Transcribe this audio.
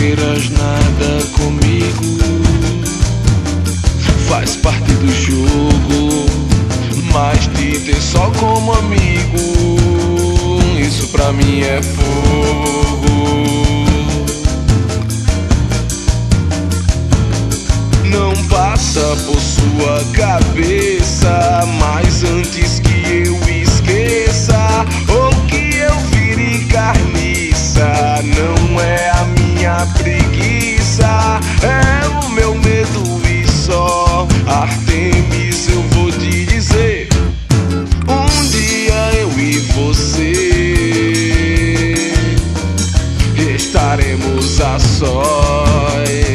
queiras nada comigo, faz parte do jogo, mas te ter só como amigo, isso pra mim é fogo. Não passa por sua cabeça, mas antes que eu esqueça ou que eu vire carniça, não é a minha preguiça, é o meu medo e só. Artemis, eu vou te dizer, um dia eu e você estaremos a sós.